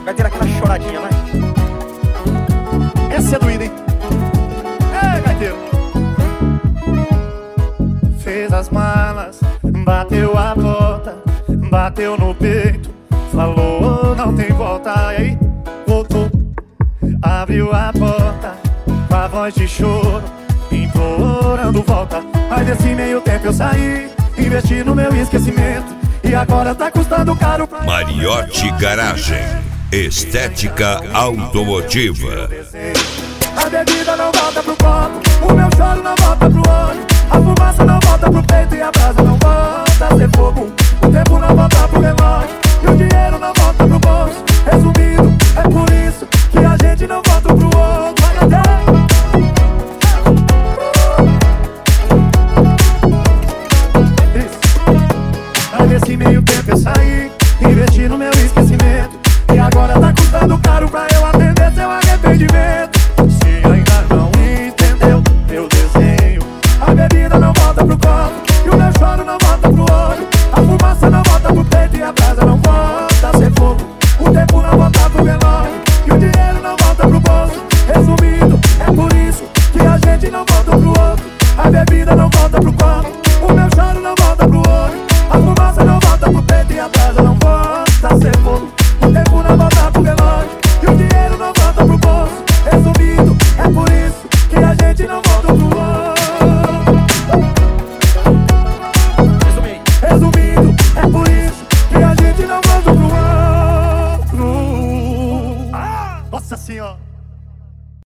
Vai ter aquela choradinha, vai. Essa é doída, hein? É, gaiteiro. Fez as malas, bateu a porta, bateu no peito, falou não tem volta. E aí, voltou, abriu a porta com a voz de choro, implorando volta. Mas nesse meio tempo eu saí, investi no meu esquecimento, e agora tá custando caro pra... Mariotti Garagem, estética automotiva. A bebida não volta pro copo, o meu choro não volta pro olho, a fumaça não volta pro peito e a brasa não volta a ser fogo. O tempo não volta